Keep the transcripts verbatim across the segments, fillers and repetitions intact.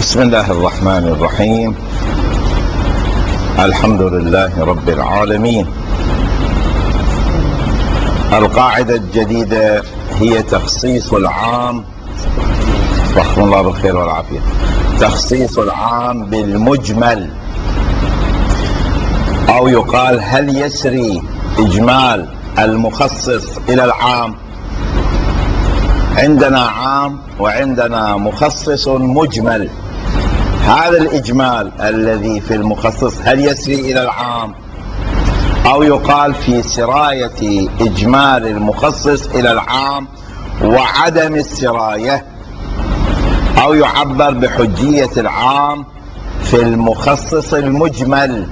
بسم الله الرحمن الرحيم. الحمد لله رب العالمين. القاعدة الجديدة هي تخصيص العام، رحمه الله بالخير والعافية، تخصيص العام بالمجمل، أو يقال هل يسري إجمال المخصص إلى العام؟ عندنا عام وعندنا مخصص مجمل. هذا الإجمال الذي في المخصص هل يسري إلى العام؟ أو يقال في سراية إجمال المخصص إلى العام وعدم السراية، أو يعبر بحجية العام في المخصص المجمل.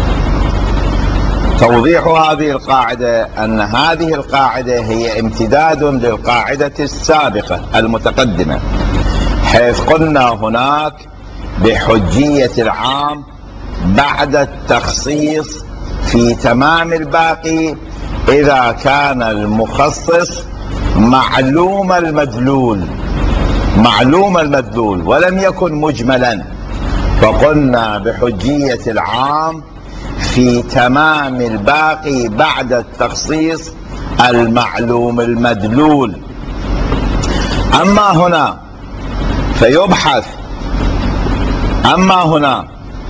توضيح هذه القاعدة أن هذه القاعدة هي امتداد للقاعدة السابقة المتقدمة، حيث قلنا هناك بحجية العام بعد التخصيص في تمام الباقي إذا كان المخصص معلوم المدلول معلوم المدلول ولم يكن مجملا، فقلنا بحجية العام في تمام الباقي بعد التخصيص المعلوم المدلول. أما هنا فيبحث أما هنا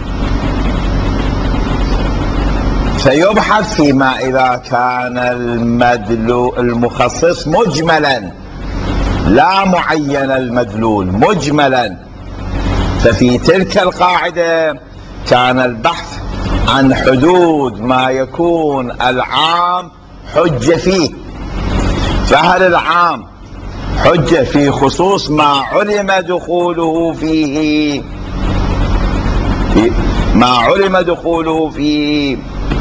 فيبحث فيما إذا كان المدلول المخصص مجملا لا معين المدلول، مجملا. ففي تلك القاعدة كان البحث عن حدود ما يكون العام حجة فيه، فهل العام حجة في خصوص ما علم دخوله فيه ما علم دخوله فيه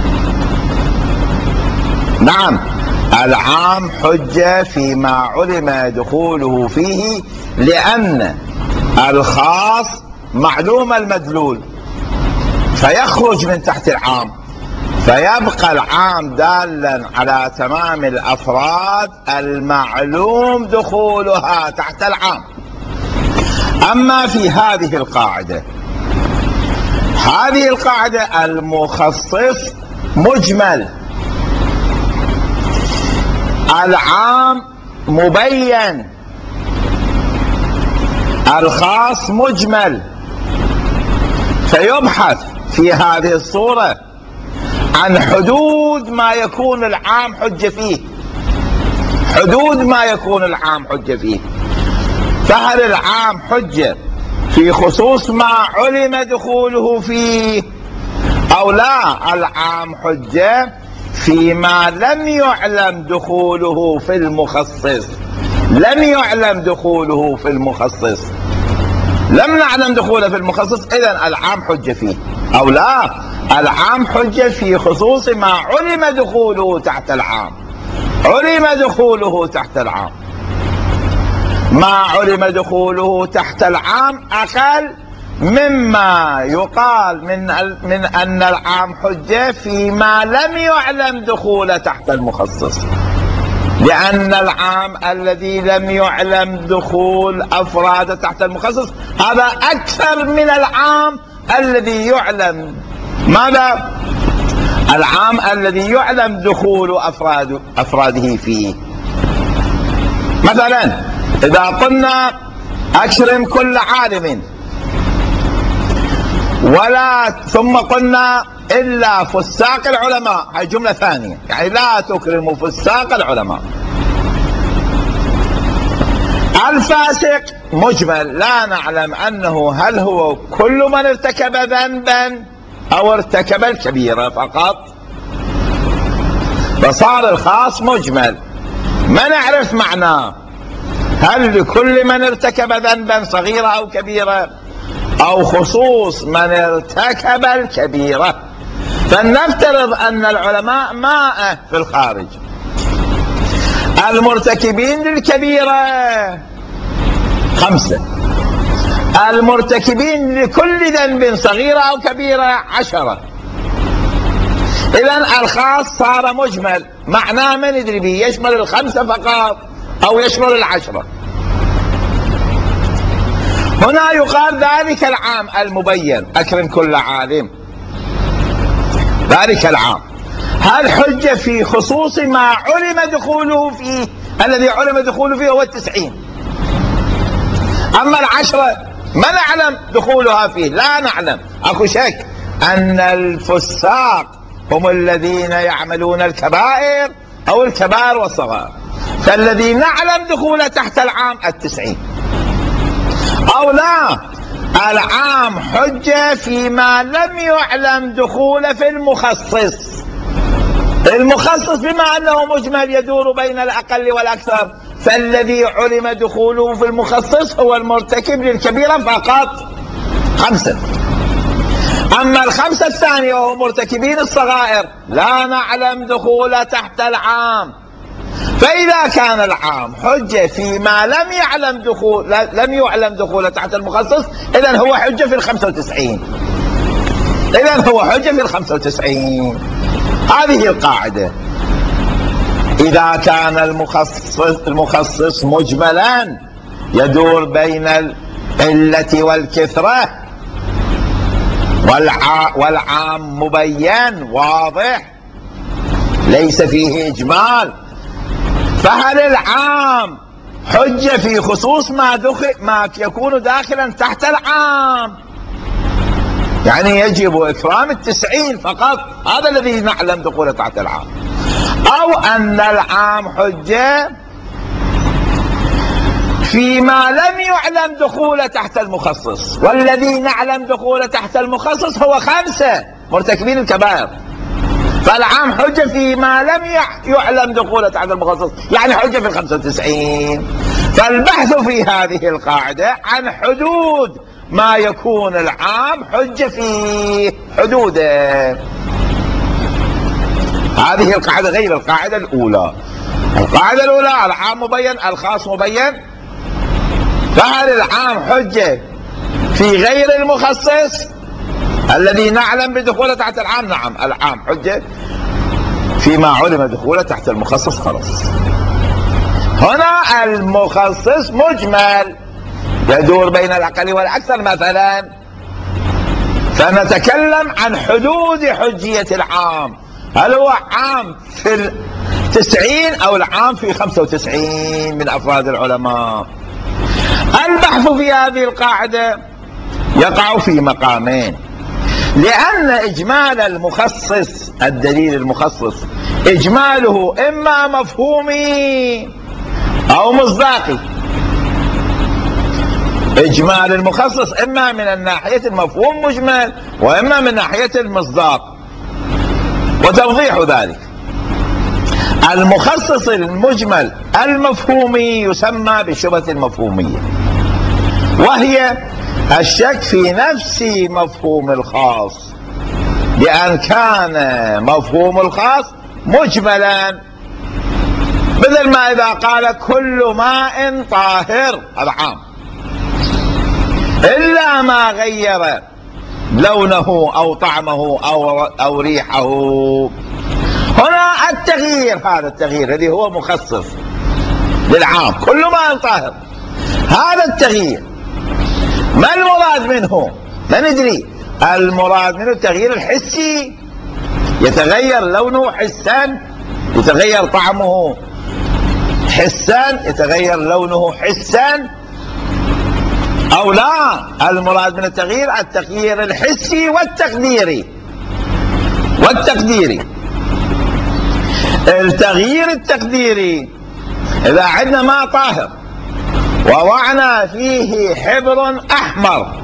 نعم، العام حجة فيما علم دخوله فيه، لأن الخاص معلوم المدلول فيخرج من تحت العام، فيبقى العام دالا على تمام الأفراد المعلوم دخولها تحت العام. أما في هذه القاعدة هذه القاعدة المخصص مجمل، العام مبين، الخاص مجمل. فيبحث في هذه الصورة عن حدود ما يكون العام حجة فيه حدود ما يكون العام حجة فيه فهل العام حجة في خصوص ما علم دخوله فيه أو لا؟ العام حجة فيما لم يعلم دخوله في المخصص لم يعلم دخوله في المخصص لم نعلم دخوله في المخصص، إذن العام حجة فيه. أو لا، العام حجة في خصوص ما علم دخوله تحت العام علم دخوله تحت العام ما علم دخوله تحت العام أقل مما يقال من من أن العام حجة فيما لم يعلم دخوله تحت المخصص، لأن العام الذي لم يعلم دخول أفراد تحت المخصص هذا أكثر من العام الذي يعلم ماذا؟ العام الذي يعلم دخول أفراد أفراده فيه. مثلا إذا قلنا أكرم كل عالم، ولا ثم قلنا إلا فساق العلماء، هاي جملة ثانية، يعني لا تكرم فساق العلماء. الفاسق مجمل، لا نعلم أنه هل هو كل من ارتكب ذنبا أو ارتكب الكبيرة فقط، فصار الخاص مجمل ما نعرف معناه، هل لكل من ارتكب ذنبا صغيرة أو كبيرة، أو خصوص من ارتكب الكبيرة. فلنفترض أن العلماء ماء في الخارج، المرتكبين للكبيرة خمسة، المرتكبين لكل ذنب صغيرة أو كبيرة عشرة. إذن الخاص صار مجمل، معناه ما ندري به يشمل الخمسة فقط أو يشمل العشرة. هنا يقال ذلك العام المبين، أكرم كل عالم، ذلك العام. هل حجة في خصوص ما علم دخوله فيه؟ الذي علم دخوله فيه هو التسعين. أما العشرة ما نعلم دخولها فيه، لا نعلم، أكو شك أن الفساق هم الذين يعملون الكبائر أو الكبائر والصغائر، فالذي نعلم دخوله تحت العام التسعين. أو لا، العام حجة فيما لم يعلم دخوله في المخصص. المخصص بما أنه مجمل يدور بين الأقل والأكثر، فالذي علم دخوله في المخصص هو المرتكب للكبيرة فقط، خمسة. أما الخمسة الثانية وهم مرتكبين الصغائر لا نعلم دخوله تحت العام. فإذا كان العام حجة فيما لم يعلم دخول لم يعلم دخوله تحت المخصص، إذن هو حجة في الخمسة وتسعين. إذن هو حجة في الخمسة وتسعين. هذه القاعدة. إذا كان المخصص المخصص مجملا يدور بين القلة والكثرة، والعام مبين واضح ليس فيه إجمال، فهل العام حجة في خصوص ما دخل ما يكون داخلا تحت العام؟ يعني يجب إكرام التسعين فقط، هذا الذي نعلم دخوله تحت العام. أو أن العام حجة فيما لم يعلم دخوله تحت المخصص، والذي نعلم دخوله تحت المخصص هو خمسة مرتكبين الكبائر، فالعام حجة فيما لم يعلم دخوله تحت المخصص، يعني حجة في الخمسة وتسعين. فالبحث في هذه القاعدة عن حدود ما يكون العام حجة فيه، حدوده. هذه القاعدة غير القاعدة الأولى. القاعدة الأولى العام مبين الخاص مبين، فهل العام حجة في غير المخصص الذي نعلم بدخوله تحت العام؟ نعم، العام حجة فيما علم دخوله تحت المخصص خلاص. هنا المخصص مجمل يدور بين الأقل والأكثر مثلا، فنتكلم عن حدود حجية العام، هل هو عام في التسعين أو العام في خمسة وتسعين من أفراد العلماء. البحث في هذه القاعدة يقع في مقامين، لأن إجمال المخصص، الدليل المخصص إجماله إما مفهومي أو مصداقي. إجمال المخصص إما من الناحية المفهوم مجمل، وإما من ناحية المصداق. وتوضيح ذلك: المخصص المجمل المفهومي يسمى بالشبهة المفهومية، وهي الشك في نفس مفهوم الخاص، بأن كان مفهوم الخاص مجملا، مثل ما إذا قال كل ماء طاهر، هذا عام، إلا ما غير لونه أو طعمه أو, أو ريحه. هنا التغيير، هذا التغيير الذي هو مخصص للعام، كل ماء طاهر، هذا التغيير ما المراد منه؟ لا ندري. المراد منه التغيير الحسي، يتغير لونه حسا، يتغير طعمه حسا، يتغير لونه حسا، أو لا، المراد من التغيير التغيير الحسي والتقديري. والتقديري التغيير التقديري، إذا عندنا ماء طاهر ووضعنا فيه حبر أحمر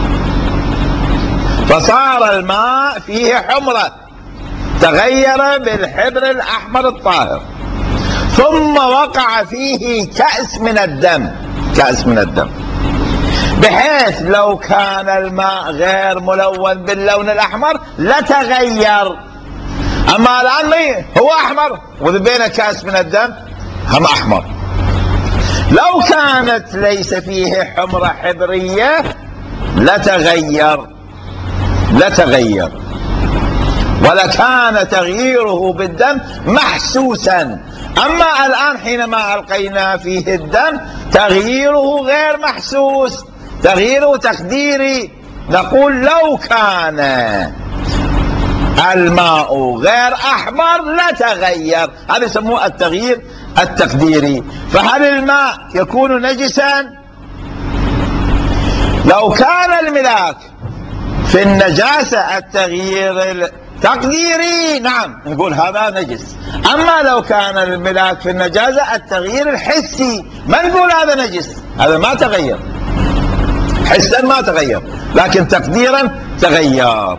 فصار الماء فيه حمرة، تغير بالحبر الأحمر الطاهر، ثم وقع فيه كأس من الدم، كأس من الدم، بحيث لو كان الماء غير ملون باللون الأحمر لتغير. أما الآن هو أحمر وذبينا كأس من الدم هم أحمر. لو كانت ليس فيه حمرة حبرية لتغير لتغير ولكان تغييره بالدم محسوسا. أما الآن حينما ألقينا فيه الدم تغييره غير محسوس، تغييره تقديري، نقول لو كان الماء غير أحمر لتغير، هذا يسموه التغيير التقديري. فهل الماء يكون نجسا؟ لو كان الملاك في النجاسة التغيير التقديري نعم نقول هذا نجس. أما لو كان الملاك في النجاسة التغيير الحسي ما نقول هذا نجس، هذا ما تغير حسا، ما تغير، لكن تقديرا تغير.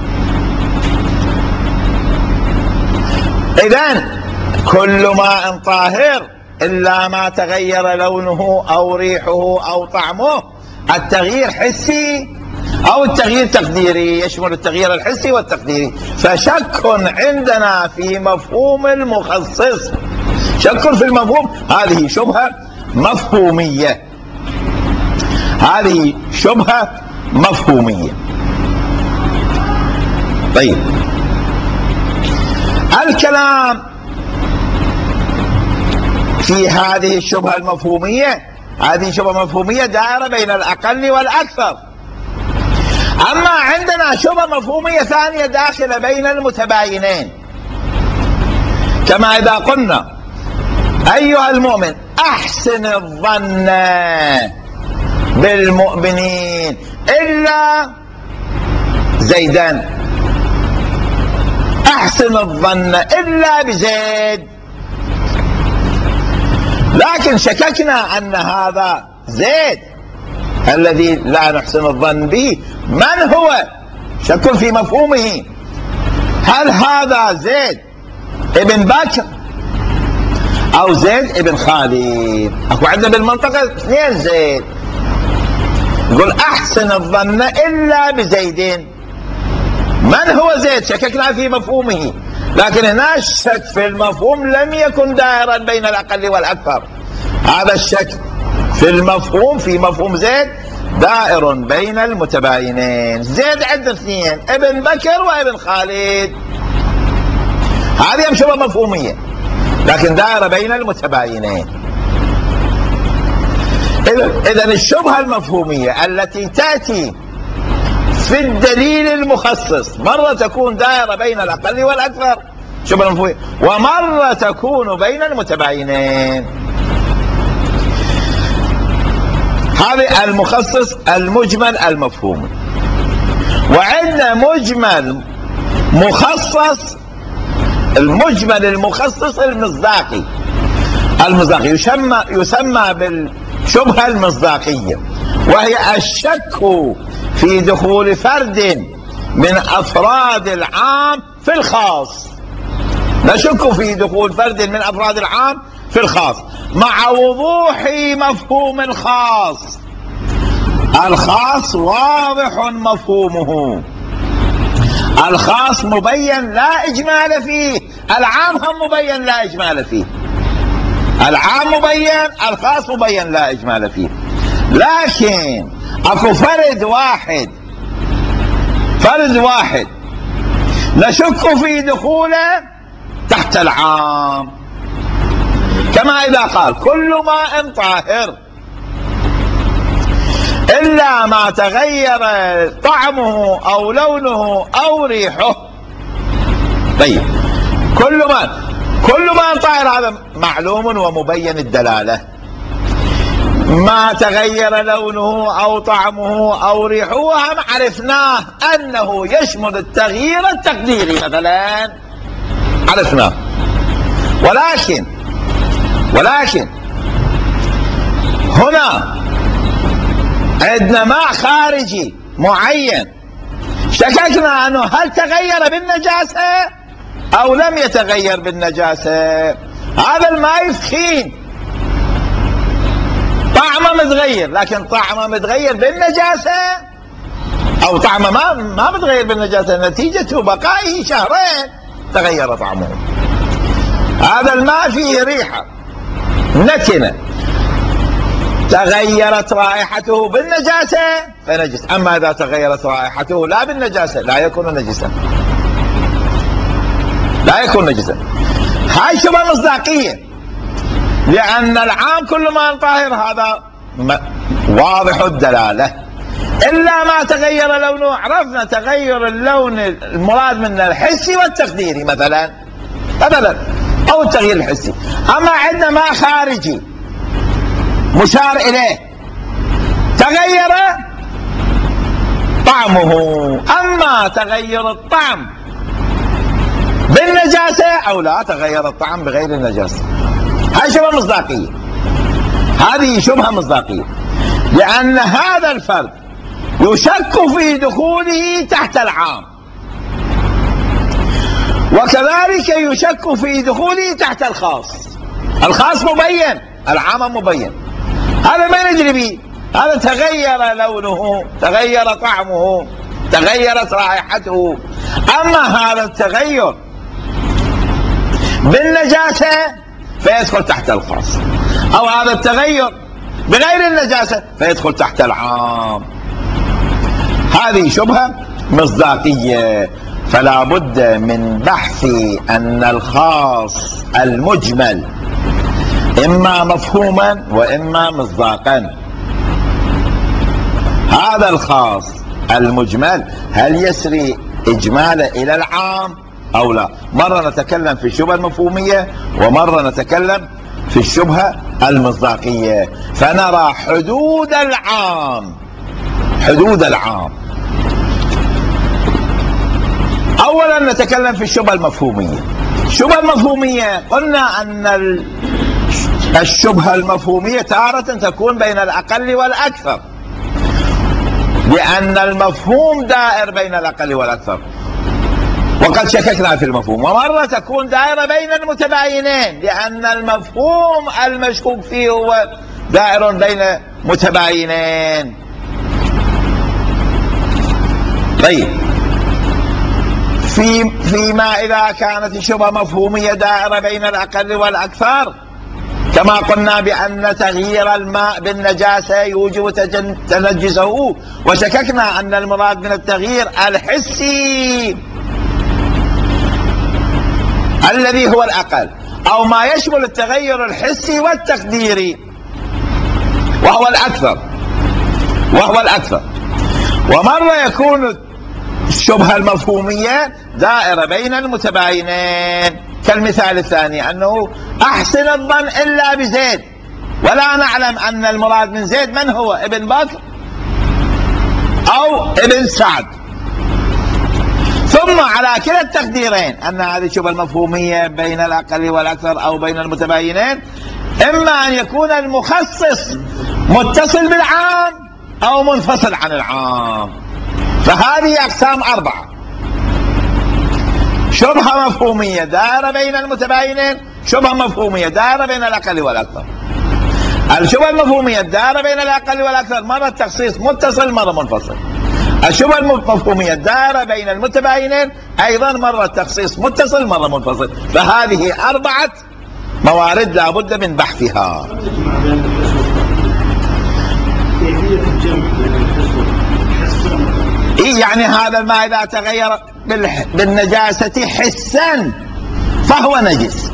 إذن كل ماء طاهر إلا ما تغير لونه أو ريحه أو طعمه، التغيير حسي أو التغيير تقديري، يشمل التغيير الحسي والتقديري. فشك عندنا في مفهوم المخصص، شك في المفهوم، هذه شبهة مفهومية، هذه شبهة مفهومية. طيب الكلام في هذه الشبهة المفهومية، هذه شبهة مفهومية دائرة بين الأقل والأكثر. أما عندنا شبهة مفهومية ثانية داخلة بين المتباينين، كما إذا قلنا أيها المؤمن أحسن الظن بالمؤمنين إلا زيدا، أحسن الظن إلا بزيد، لكن شككنا أن هذا زيد الذي لا نحسن الظن به من هو، شك في مفهومه. هل هذا زيد ابن بكر أو زيد ابن خالد؟ أكو عندنا بالمنطقة اثنين زيد، يقول أحسن الظن إلا بزيدين، من هو زيد؟ شككنا في مفهومه، لكن هنا الشك في المفهوم لم يكن دائرا بين الأقل والأكثر، هذا الشك في المفهوم في مفهوم زيد دائر بين المتباينين. زيد عندنا اثنين، ابن بكر وابن خالد، هذه شبهة مفهومية لكن دائرة بين المتباينين. إذن الشبهة المفهومية التي تأتي في الدليل المخصص مرة تكون دائرة بين الأقل والأكثر شبهة مفهومية، ومرة تكون بين المتباينين. هذا المخصص المجمل المفهومي، وعندنا مجمل مخصص، المجمل المخصص المصداقي. المصداقي يسمى يسمى بالشبهة المصداقية، وهي الشك في دخول فرد من أفراد العام في الخاص. نشك في دخول فرد من أفراد العام في الخاص مع وضوح مفهوم الخاص. الخاص واضح مفهومه، الخاص مبين لا إجمال فيه، العام هم مبين لا إجمال فيه، العام مبين، الخاص مبين لا إجمال فيه. لكن أكو فرد واحد، فرد واحد نشك في دخوله تحت العام، كما إذا قال كل ماء طاهر إلا ما تغير طعمه أو لونه أو ريحه. طيب كل ماء، كل ماء طاهر هذا معلوم ومبين الدلالة، ما تغير لونه أو طعمه أو ريحه هم عرفناه أنه يشمل التغيير التقديري مثلا، عرفناه. ولكن ولكن هنا عندنا ماء خارجي معين شككنا أنه هل تغير بالنجاسة أو لم يتغير بالنجاسة. هذا الماء يفخين، طعمه متغير، لكن طعمه متغير بالنجاسة أو طعمه ما ما متغير بالنجاسة، نتيجة بقائه شهرين تغير طعمه. هذا الماء فيه ريحة نتنة تغيرت رائحته بالنجاسة فنجس، أما إذا تغيرت رائحته لا بالنجاسة لا يكون نجسا، لا يكون نجسا. هاي شبهة مصداقية، لأن العام كل ما طاهر هذا واضح الدلالة، إلا ما تغير لونه. عرفنا تغير اللون المراد منه الحسي والتقديري مثلا مثلا أو التغيير الحسي. أما عندنا ما خارجي مشار إليه تغير طعمه. أما تغير الطعم بالنجاسة أو لا تغير الطعم بغير النجاسة، هذه شبهة مصداقية، هذه شبهة مصداقية، لأن هذا الفرد يشك في دخوله تحت العام، وكذلك يشك في دخوله تحت الخاص. الخاص مبين، العام مبين، هذا ما ندري به. هذا تغير لونه، تغير طعمه، تغيرت رائحته. أما هذا التغير بالنجاسة فيدخل تحت الخاص، أو هذا التغير بغير النجاسة فيدخل تحت العام. هذه شبهة مصداقية، فلا بد من بحث أن الخاص المجمل إما مفهوما وإما مصداقا. هذا الخاص المجمل هل يسري إجماله إلى العام أو لا؟ مرة نتكلم في الشبهة المفهومية ومرة نتكلم في الشبهة المصداقية، فنرى حدود العام. حدود العام أولا نتكلم في الشبهة المفهومية. الشبهة المفهومية قلنا أن الشبهة المفهومية تارة تكون بين الأقل والأكثر، لأن المفهوم دائر بين الأقل والأكثر، وقد شككنا في المفهوم. ومرة تكون دائرة بين المتباينين، لأن المفهوم المشكوك فيه هو دائر بين متباينين. طيب، في فيما إذا كانت الشبهة مفهومية دائرة بين الأقل والأكثر، كما قلنا بأن تغيير الماء بالنجاسة يوجب تنجسه، وشككنا أن المراد من التغيير الحسي الذي هو الأقل، أو ما يشمل التغير الحسي والتقديري وهو الأكثر وهو الأكثر. ومرة يكون الشبهة المفهومية دائرة بين المتباينين، كالمثال الثاني أنه أحسن الظن إلا بزيد، ولا نعلم أن المراد من زيد من هو، ابن بكر أو ابن سعد. ثم على كلا التقديرين أن هذه الشبهة المفهومية بين الأقل والأكثر أو بين المتباينين، إما أن يكون المخصص متصل بالعام أو منفصل عن العام. فهذه أقسام أربعة: شبهة مفهومية دائرة بين المتباينين، شبهة مفهومية دائرة بين الأقل والأكثر. الشبهة المفهومية دائرة بين الأقل والأكثر، مرة التخصيص متصل مرة منفصل. الشبهة المفهومية دائرة بين المتباينين، أيضا مرة التخصيص متصل مرة منفصل. فهذه أربعة موارد لا بد من بحثها. إيه يعني هذا الماء إذا تغير بالنجاسة حسا فهو نجس،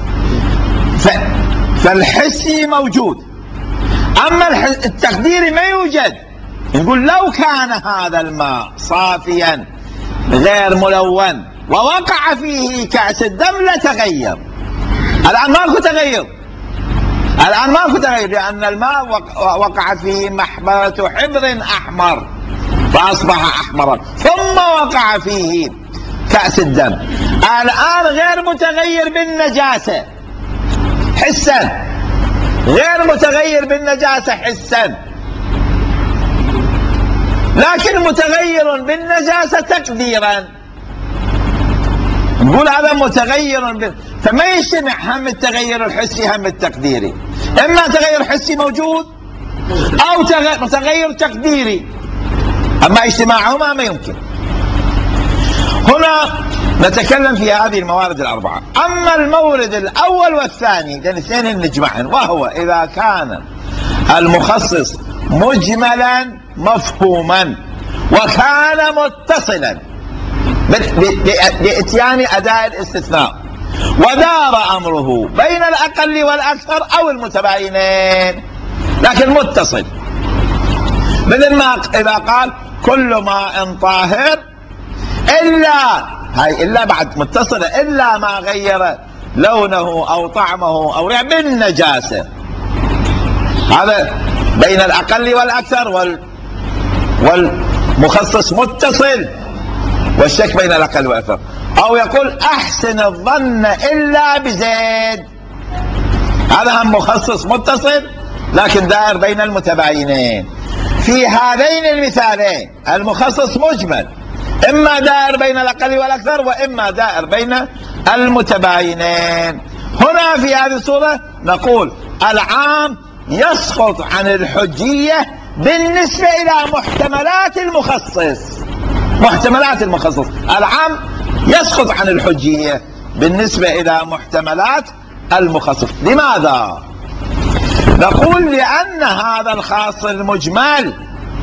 فالحسي موجود، أما التقديري ما يوجد. نقول لو كان هذا الماء صافيا غير ملون ووقع فيه كأس الدم لتغير. الآن ماكو تغير، الآن ماكو تغير، لأن الماء وقع فيه محبرة حبر أحمر فأصبح أحمرا، ثم وقع فيه كأس الدم. الآن غير متغير بالنجاسة حسا، غير متغير بالنجاسة حسا، لكن متغير بالنجاسة تقديرا. نقول هذا متغير ب... فما يجتمع هم التغير الحسي هم التقديري، إما تغير حسي موجود أو تغير تقديري، أما اجتماعهما ما يمكن. هنا نتكلم في هذه الموارد الأربعة. أما المورد الأول والثاني الاثنين نجمعهم، وهو إذا كان المخصص مجملا مفهوما وكان متصلا بإتيان أداء الاستثناء، ودار أمره بين الأقل والأكثر أو المتباينين، لكن متصل مثل ما إذا قال كل ماء طاهر إلا، هاي إلا بعد متصلة، إلا ما غير لونه أو طعمه أو ريحه بالنجاسة. هذا بين الأقل والأكثر، وال والمخصص متصل، والشك بين الأقل والأكثر. أو يقول أحسن الظن إلا بزيد، هذا هم مخصص متصل لكن دائر بين المتباينين. في هذين المثالين المخصص مجمل، إما دائر بين الأقل والأكثر وإما دائر بين المتباينين. هنا في هذه الصورة نقول العام يسقط عن الحجية بالنسبة إلى محتملات المخصص. محتملات المخصص العام يسقط عن الحجية بالنسبة إلى محتملات المخصص. لماذا؟ نقول لأن هذا الخاص المجمل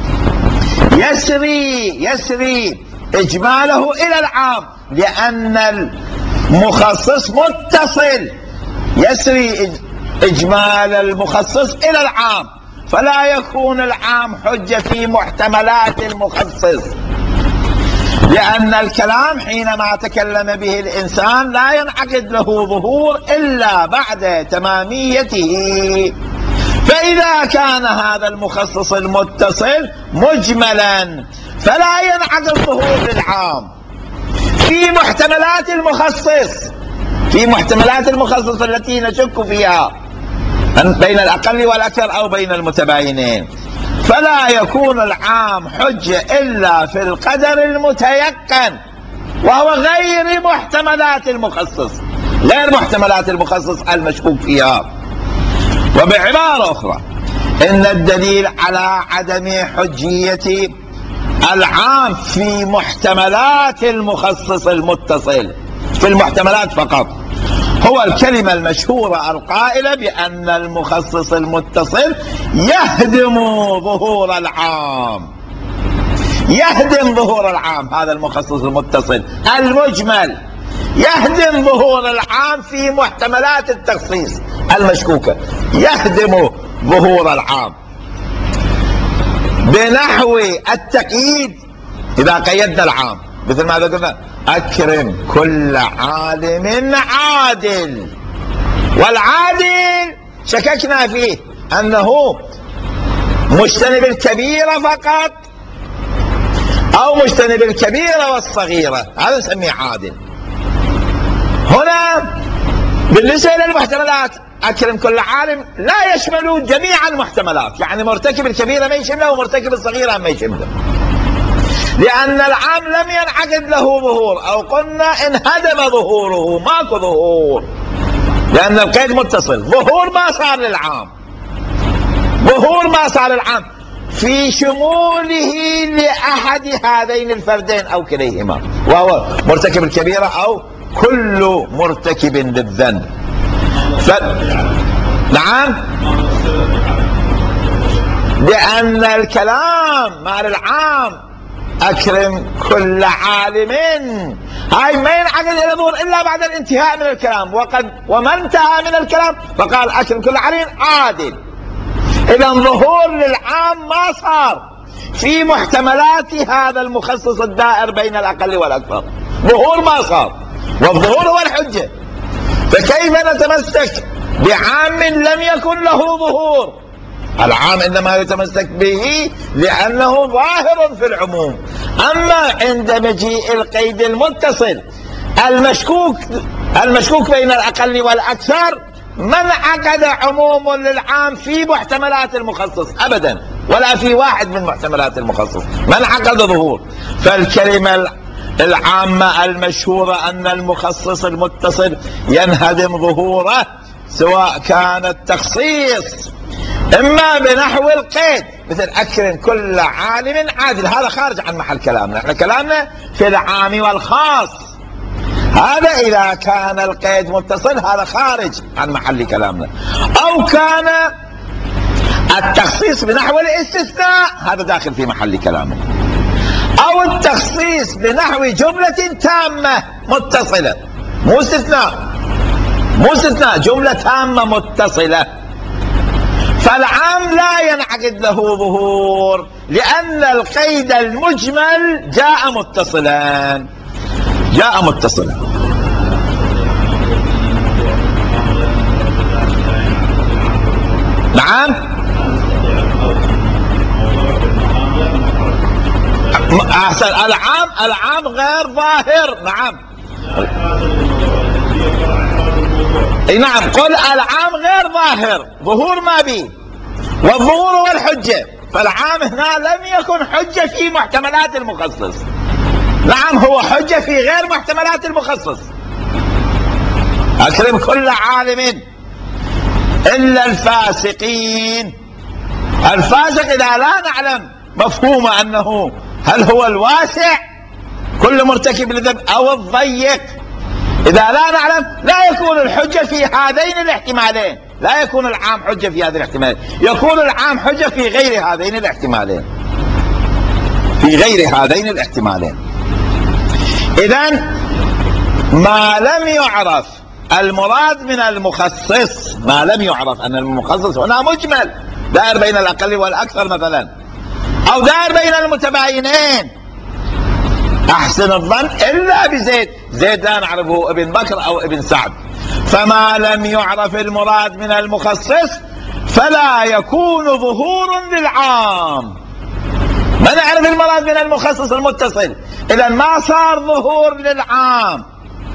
يسري يسري إجماله إلى العام، لأن المخصص متصل يسري إجمال المخصص إلى العام، فلا يكون العام حجة في محتملات المخصص، لأن الكلام حينما تكلم به الإنسان لا ينعقد له ظهور إلا بعد تماميته. فإذا كان هذا المخصص المتصل مجملا فلا ينعقد ظهور للعام في محتملات المخصص، في محتملات المخصص التي نشك فيها بين الأقل والأكثر أو بين المتباينين، فلا يكون العام حجة إلا في القدر المتيقن، وهو غير محتملات المخصص، غير محتملات المخصص المشكوك فيها. وبعبارة أخرى، إن الدليل على عدم حجية العام في محتملات المخصص المتصل، في المحتملات فقط، هو الكلمة المشهورة القائلة بأن المخصص المتصل يهدم ظهور العام، يهدم ظهور العام. هذا المخصص المتصل المجمل يهدم ظهور العام في محتملات التخصيص المشكوكة، يهدم ظهور العام بنحو التقييد. إذا قيدنا العام مثل ما قلنا أكرم كل عالم عادل، والعادل شككنا فيه أنه مجتنب الكبيرة فقط أو مجتنب الكبيرة والصغيرة، هذا نسميه عادل. هنا بالنسبة للمحتملات أكرم كل عالم لا يشمل جميع المحتملات، يعني مرتكب الكبيرة ما يشمله ومرتكب الصغيرة ما يشمله، لأن العام لم ينعقد له ظهور، أو قلنا انهدم ظهوره، ماكو ظهور، لأن القيد متصل. ظهور ما صار للعام، ظهور ما صار للعام في شموله لأحد هذين الفردين أو كليهما، وهو مرتكب الكبيرة أو كل مرتكب للذنب. ف... نعم، لأن الكلام مع العام أكرم كل عالم، هاي ما ينعقد إلى ظهور إلا بعد الانتهاء من الكلام، وقد وما انتهى من الكلام فقال أكرم كل عالم عادل. إذا ظهور للعام ما صار في محتملات هذا المخصص الدائر بين الأقل والأكثر، ظهور ما صار، والظهور هو الحجة. فكيف نتمسك بعام لم يكن له ظهور؟ العام إنما يتمسك به لأنه ظاهر في العموم. أما عند مجيء القيد المتصل المشكوك المشكوك بين الأقل والأكثر ما انعقد عموم للعام في محتملات المخصص أبدا، ولا في واحد من محتملات المخصص ما انعقد ظهور. فالكلمة العامة المشهورة أن المخصص المتصل ينهدم ظهوره سواء كان التخصيص إما بنحو القيد مثل أكرم كل عالم عادل، هذا خارج عن محل كلامنا، احنا كلامنا في العام والخاص، هذا إذا كان القيد متصل هذا خارج عن محل كلامنا. أو كان التخصيص بنحو الاستثناء هذا داخل في محل كلامنا. أو التخصيص بنحو جملة تامة متصلة، مو استثناء، مو استثناء، جملة تامة متصلة، فالعام لا ينعقد له ظهور لأن القيد المجمل جاء متصلا جاء متصلا نعم. أحسن. العام العام غير ظاهر. نعم. نعم. قل العام غير ظاهر، ظهور ما به، والظهور هو الحجة. فالعام هنا لم يكن حجة في محتملات المخصص. نعم، هو حجة في غير محتملات المخصص. أكرم كل عالم إلا الفاسقين. الفاسق إذا لا نعلم مفهوم أنه هل هو الواسع كل مرتكب للذنب أو الضيق، إذا لا نعلم لا يكون الحجة في هذين الاحتمالين، لا يكون العام حجة في هذين الاحتمالين، يكون العام حجة في غير هذين الاحتمالين، في غير هذين الاحتمالين. إذن ما لم يعرف المراد من المخصص، ما لم يعرف أن المخصص هنا مجمل دائر بين الأقل والأكثر مثلا، أو دائر بين المتباينين، أحسن الظن إلا بزيد. زيد لا نعرفه ابن بكر أو ابن سعد. فما لم يعرف المراد من المخصص فلا يكون ظهور للعام. ما نعرف المراد من المخصص المتصل، إذا ما صار ظهور للعام،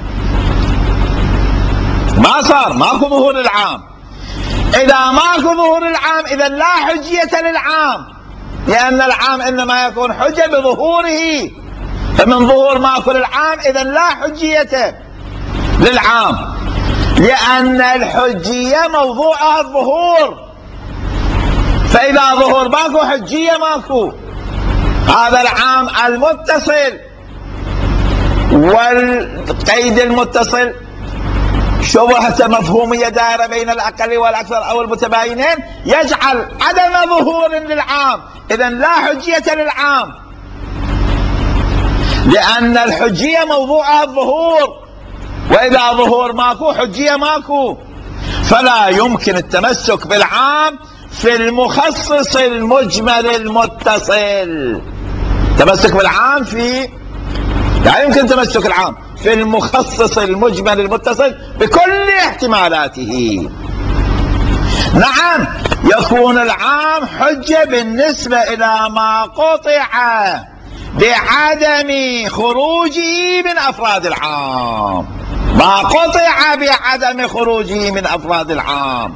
ما صار ماكو ظهور للعام. إذا ماكو ظهور للعام إذا لا حجية للعام، لأن العام إنما يكون حجة بظهوره، فمن ظهور ماكو للعام إذا لا حجية للعام، لأن الحجية موضوعها الظهور. فإذا ظهور ماكو حجية ماكو. هذا العام المتصل والقيد المتصل شبهة مفهومية دائرة بين الأقل والأكثر أو المتباينين يجعل عدم ظهور للعام، إذن لا حجية للعام، لأن الحجية موضوعها الظهور، وإذا ظهور ماكو حجية ماكو. فلا يمكن التمسك بالعام في المخصص المجمل المتصل. تمسك بالعام في لا يمكن تمسك العام في المخصص المجمل المتصل بكل احتمالاته. نعم، يكون العام حجة بالنسبة إلى ما قطع بعدم خروجه من أفراد العام، ما قطع بعدم خروجه من أفراد العام،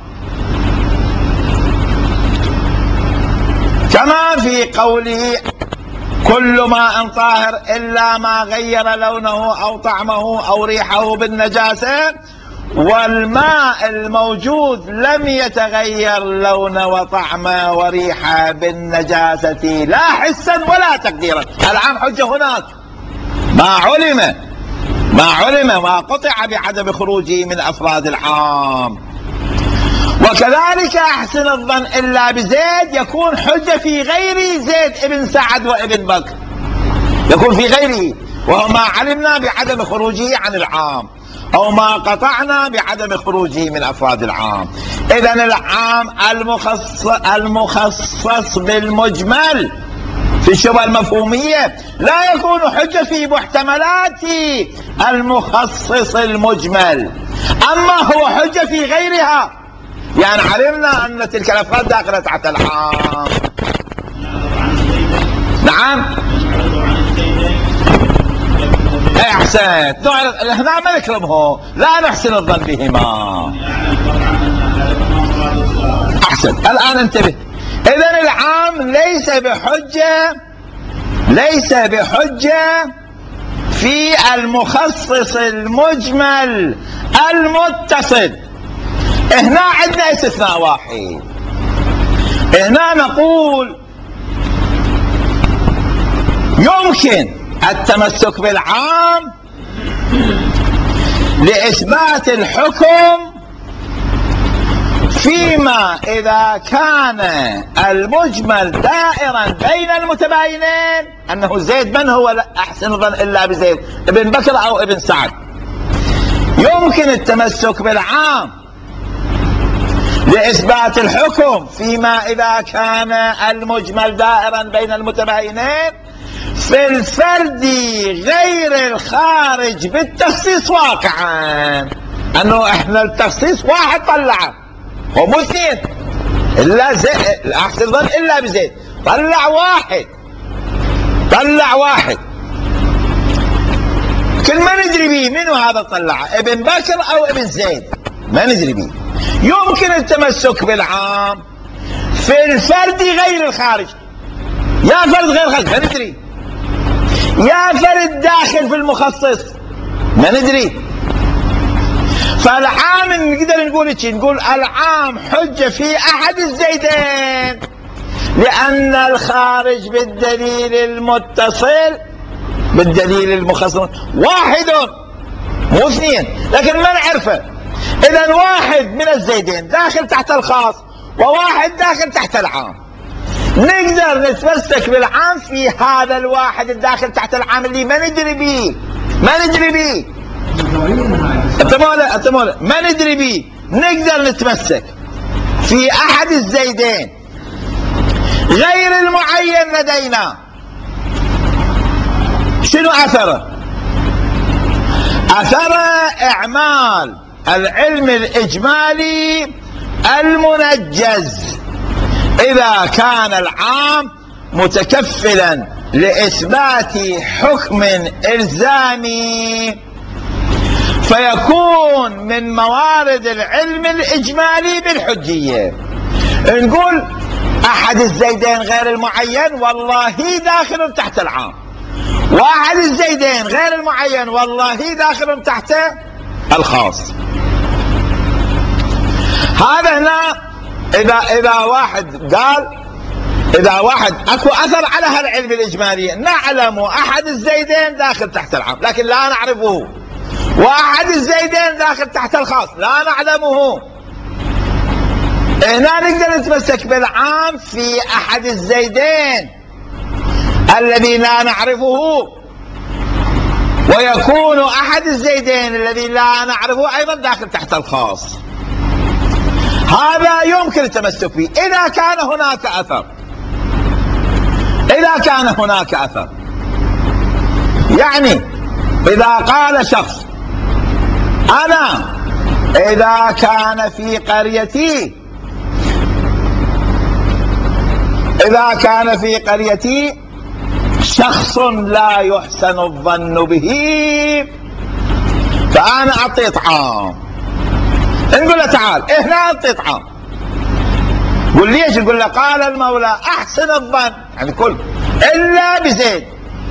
كما في قوله كل ماء طاهر إلا ما غير لونه أو طعمه أو ريحه بالنجاسة، والماء الموجود لم يتغير لونه وطعمه وريحه بالنجاسة لا حسا ولا تقديرا. العام حجة هناك ما علم ما علم ما قطع بعدم خروجه من أفراد العام. وكذلك أحسن الظن إلا بزيد يكون حجة في غير زيد ابن سعد وابن بكر، يكون في غيره، وهو ما علمنا بعدم خروجه عن العام أو ما قطعنا بعدم خروجه من أفراد العام. إذن العام المخصص, المخصص بالمجمل في الشبهة المفهومية لا يكون حجة في محتملات المخصص المجمل، أما هو حجة في غيرها، يعني علمنا أن تلك الأفراد داخلة تحت العام. نعم، أحسنت. هنا ما نكرمه، لا نحسن الظن بهما. أحسن، الآن انتبه. إذن العام ليس بحجة ليس بحجة في المخصص المجمل المتصل. هنا عندنا استثناء واحد، هنا نقول يمكن التمسك بالعام لإثبات الحكم فيما إذا كان المجمل دائرا بين المتباينين، أنه زيد من هو أحسن ظن إلا بزيد ابن بكر أو ابن سعد. يمكن التمسك بالعام لإثبات الحكم فيما إذا كان المجمل دائرا بين المتباينين في الفرد غير الخارج بالتخصيص واقعا. أنه إحنا التخصيص واحد طلعه، هو مو اثنين، إلا زيد أحسن الظن إلا بزيد، طلع واحد، طلع واحد كل ما ندري به منو هذا طلعه، ابن بكر أو ابن زيد ما ندري به. يمكن التمسك بالعام في الفرد غير الخارج، يا فرد غير خارج ما ندري، يا فرد داخل في المخصص ما ندري. فالعام نقدر نقول شيء، نقول العام حجة في أحد الزيدين لأن الخارج بالدليل المتصل بالدليل المخصص واحد مو اثنين، لكن ما نعرفه. إذا واحد من الزيدين داخل تحت الخاص وواحد داخل تحت العام، نقدر نتمسك بالعام في هذا الواحد الداخل تحت العام اللي ما ندري به، ما ندري به أتمولى أتمولى ما ندري به، نقدر نتمسك في أحد الزيدين غير المعين لدينا. شنو أثره؟ أثر إعمال العلم الإجمالي المنجز إذا كان العام متكفلا لإثبات حكم إلزامي، فيكون من موارد العلم الإجمالي بالحجية. نقول أحد الزيدين غير المعين والله داخل تحت العام، واحد الزيدين غير المعين والله داخل تحت الخاص. هذا هنا إذا إذا واحد قال، إذا واحد أكو أثر على هالعلم الإجمالي، نعلم أحد الزيدين داخل تحت العام لكن لا نعرفه، واحد الزيدين داخل تحت الخاص لا نعلمه. هنا نقدر نتمسك بالعام في أحد الزيدين الذي لا نعرفه، ويكون أحد الزيدين الذي لا نعرفه أيضا داخل تحت الخاص. هذا يمكن التمسك به إذا كان هناك أثر، إذا كان هناك أثر. يعني إذا قال شخص أنا إذا كان في قريتي، إذا كان في قريتي شخص لا يحسن الظن به فأنا أعطي طعام، نقول له تعال هنا أعطي طعام، قول ليش؟ نقول له قال المولى أحسن الظن، يعني كل إلا بزيد،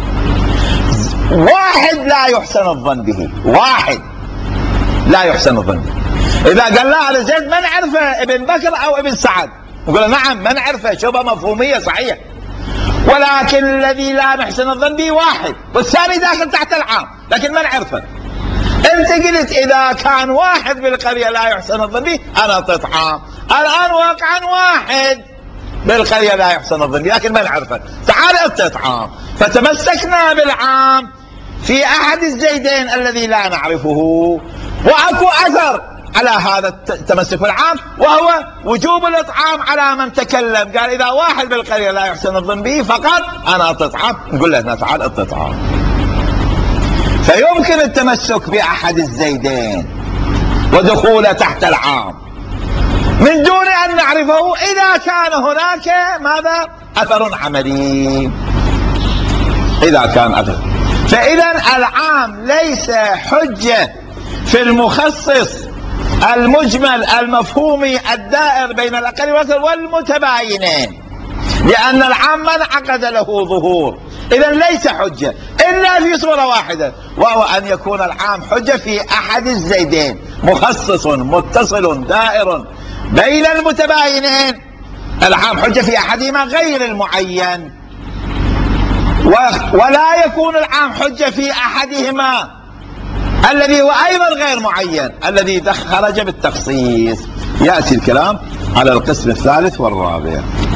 واحد لا يحسن الظن به، واحد لا يحسن الظن به. إذا قال لا على زيد ما نعرفه ابن بكر أو ابن سعد، نقول له نعم ما نعرفه، شبه مفهومية صحيح، ولكن الذي لا نحسن الظن به واحد والثاني داخل تحت العام لكن ما نعرفه. انت قلت اذا كان واحد بالقرية لا يحسن الظن به انا اعطيت عام، الان واقعا واحد بالقرية لا يحسن الظن به لكن ما نعرفه، تعال اعطيت عام. فتمسكنا بالعام في احد الزيدين الذي لا نعرفه، واكو اثر على هذا التمسك بالعام وهو وجوب الاطعام على من تكلم، قال اذا واحد بالقرية لا يحسن الظن به فقط انا اعطيت عام، نقول له تعال اعطيت عام. فيمكن التمسك بأحد الزيدين ودخوله تحت العام من دون أن نعرفه إذا كان هناك ماذا؟ أثر عملي. إذا كان أثر، فإذا العام ليس حجة في المخصص المجمل المفهومي الدائر بين الأقل والأكثر والمتباينين، لأن العام ما انعقد له ظهور، إذا ليس حجة إلا في صورة واحدة، وهو أن يكون العام حجة في أحد الزيدين، مخصص متصل دائر بين المتباينين، العام حجة في أحدهما غير المعين، ولا يكون العام حجة في أحدهما الذي هو أيضا غير معين الذي خرج بالتخصيص. يأتي الكلام على القسم الثالث والرابع.